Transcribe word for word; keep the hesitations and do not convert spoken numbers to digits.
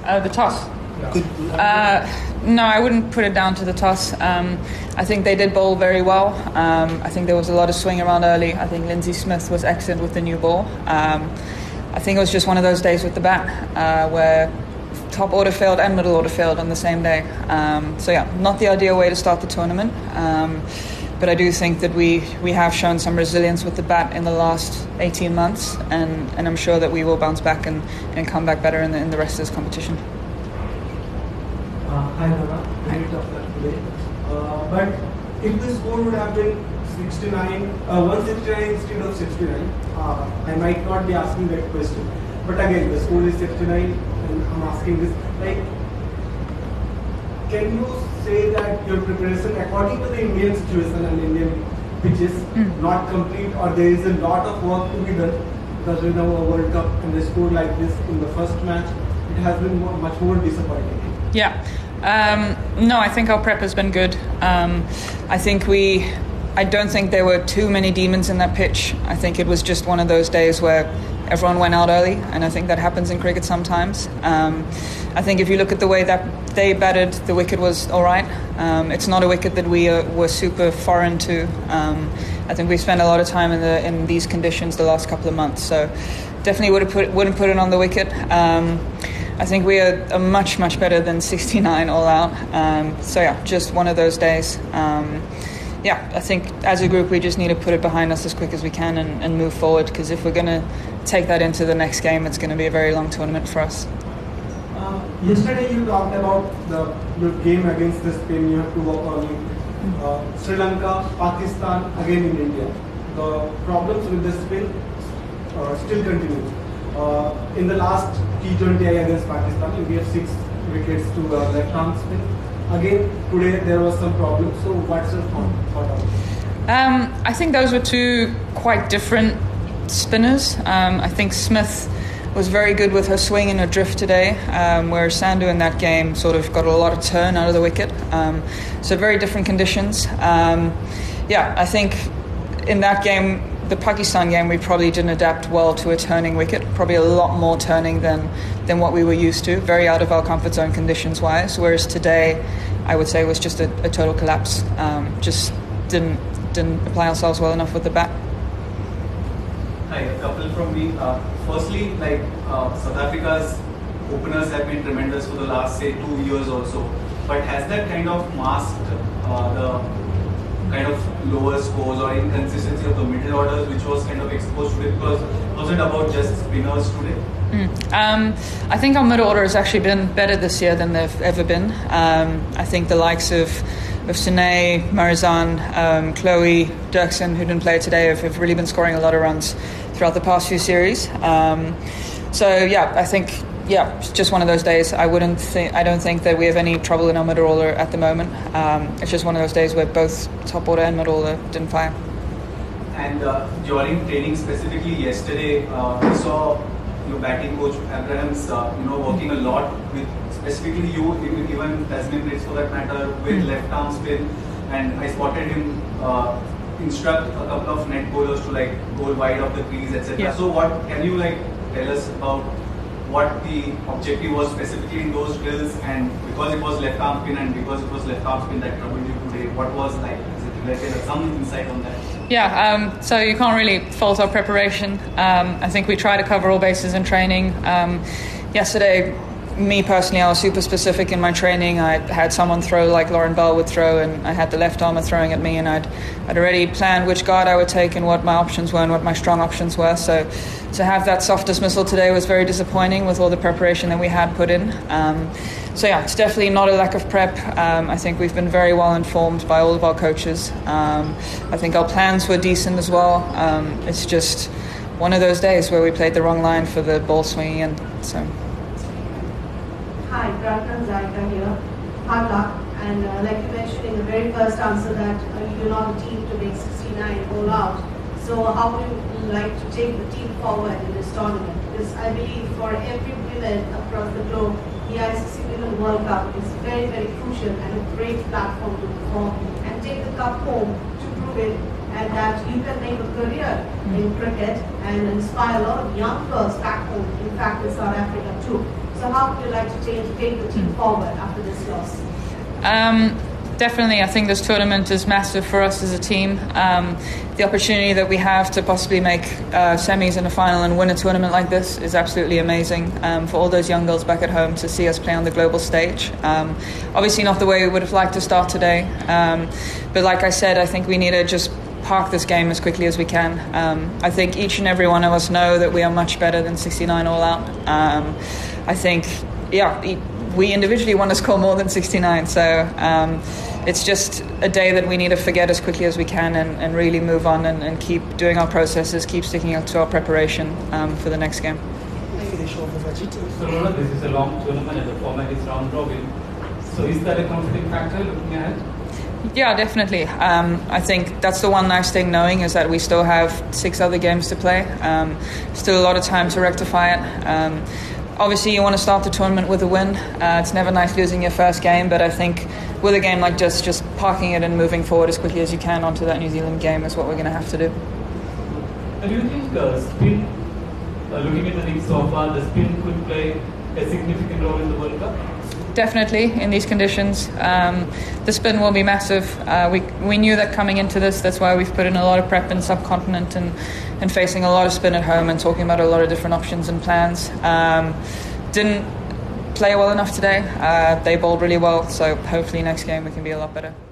Uh, the toss. Yeah. Uh, no, I wouldn't put it down to the toss. Um, I think they did bowl very well. Um, I think there was a lot of swing around early. I think Lindsay Smith was excellent with the new ball. Um, I think it was just one of those days with the bat uh, where top order failed and middle order failed on the same day. Um, so yeah, not the ideal way to start the tournament. Um, but I do think that we, we have shown some resilience with the bat in the last eighteen months, and, and I'm sure that we will bounce back and, and come back better in the, in the rest of this competition. Uh, hi Nana, great of that today. Uh, but if the score would have been sixty-nine, uh, one sixty-nine instead of sixty-nine, uh, I might not be asking that question. But again, the score is sixty-nine, and I'm asking this, like, can you say that your preparation according to the Indian situation and Indian pitches mm. not complete, or there is a lot of work to be done? Because we know a World Cup and the score like this in the first match, it has been more, much more disappointing. Yeah. Um, no, I think our prep has been good. Um, I think we, I don't think there were too many demons in that pitch. I think it was just one of those days where everyone went out early, and I think that happens in cricket sometimes. Um, I think if you look at the way that they batted, the wicket was all right. Um, it's not a wicket that we uh, were super foreign to. Um, I think we spent a lot of time in the in these conditions the last couple of months, so definitely would have put wouldn't put it on the wicket. Um, I think we are, are much much better than sixty-nine all out. Um, so yeah, just one of those days. Um, yeah, I think as a group we just need to put it behind us as quick as we can and, and move forward, because if we're going to take that into the next game, it's going to be a very long tournament for us. Uh, yesterday you talked about the your game against the Spain. You have to work on it. Uh, Sri Lanka, Pakistan, again in India. The problems with the spin uh, still continue. Uh, in the last T twenty against Pakistan, we have six wickets to uh, left arm spin. Again, today there was some problem. So what's your thought on it? Um, I think those were two quite different spinners. Um, I think Smith was very good with her swing and her drift today, um, whereas Sandhu in that game sort of got a lot of turn out of the wicket. Um, so very different conditions. Um, yeah, I think in that game, the Pakistan game, we probably didn't adapt well to a turning wicket. Probably a lot more turning than than what we were used to. Very out of our comfort zone conditions wise. Whereas today, I would say was just a, a total collapse. Um, just didn't didn't apply ourselves well enough with the bat. Hi, a couple from me. Uh, firstly, like uh, South Africa's openers have been tremendous for the last say two years or so. But has that kind of masked uh, the kind of lower scores or inconsistency of the middle orders, which was kind of exposed today? Because it wasn't about just spinners today. Mm. Um, I think our middle order has actually been better this year than they've ever been. Um, I think the likes of of Sine, Marizan, um, Chloe, Dirksen, who didn't play today, have, have really been scoring a lot of runs throughout the past few series. Um, so yeah, I think yeah, it's just one of those days. I wouldn't think I don't think that we have any trouble in our middle order at the moment. Um, it's just one of those days where both top order and middle order didn't fire. And uh, during training specifically yesterday, uh, we saw your batting coach Abrahams, uh, you know, working a lot with specifically you, even, even Tasmin Briggs for that matter, with mm. left arm spin. And I spotted him uh, instruct a couple of net bowlers to like go wide of the crease, et cetera. Yeah. So what can you like tell us about what the objective was specifically in those drills, and because it was left arm spin and because it was left arm spin that troubled you today, what was like, is it related, some insight on that? Yeah, um, so you can't really fault our preparation. Um, I think we try to cover all bases in training. Um, yesterday, me personally, I was super specific in my training. I had someone throw like Lauren Bell would throw, and I had the left armer throwing at me, and I'd I'd already planned which guard I would take and what my options were and what my strong options were. So to have that soft dismissal today was very disappointing with all the preparation that we had put in. Um, so yeah, it's definitely not a lack of prep. Um, I think we've been very well informed by all of our coaches. Um, I think our plans were decent as well. Um, it's just one of those days where we played the wrong line for the ball swinging, and so. Hi, Pratna Zaika here. Hard luck. And uh, like you mentioned in the very first answer that uh, you're not a team to make sixty-nine all out. So how would you like to take the team forward in this tournament? Because I believe for every women across the globe, the I C C Women World Cup is very, very crucial and a great platform to perform and take the cup home to prove it, and that you can make a career in cricket and inspire a lot of young girls back home, in fact in South Africa too. So how would you like to take, take the team forward after this loss? Um, definitely, I think this tournament is massive for us as a team. Um, the opportunity that we have to possibly make uh, semis and a final and win a tournament like this is absolutely amazing um, for all those young girls back at home to see us play on the global stage. Um, obviously not the way we would have liked to start today, um, but like I said, I think we need to just park this game as quickly as we can. Um, I think each and every one of us know that we are much better than sixty-nine all out. Um, I think, yeah, we individually want to score more than sixty-nine, so um, it's just a day that we need to forget as quickly as we can and, and really move on and, and keep doing our processes, keep sticking up to our preparation um, for the next game. So Lola, this is a long tournament and the format is round robin. So is that a comforting factor looking ahead? Yeah, definitely. Um, I think that's the one nice thing knowing is that we still have six other games to play. Um, still a lot of time to rectify it. Um, obviously, you want to start the tournament with a win. Uh, it's never nice losing your first game, but I think with a game like this, just parking it and moving forward as quickly as you can onto that New Zealand game is what we're going to have to do. And do you think uh, spin, uh, looking at the league so far, the spin could play a significant role in the World Cup? Definitely, in these conditions, um, the spin will be massive. Uh, we we knew that coming into this. That's why we've put in a lot of prep in the subcontinent and, and facing a lot of spin at home and talking about a lot of different options and plans. Um, didn't play well enough today. Uh, they bowled really well, so hopefully next game we can be a lot better.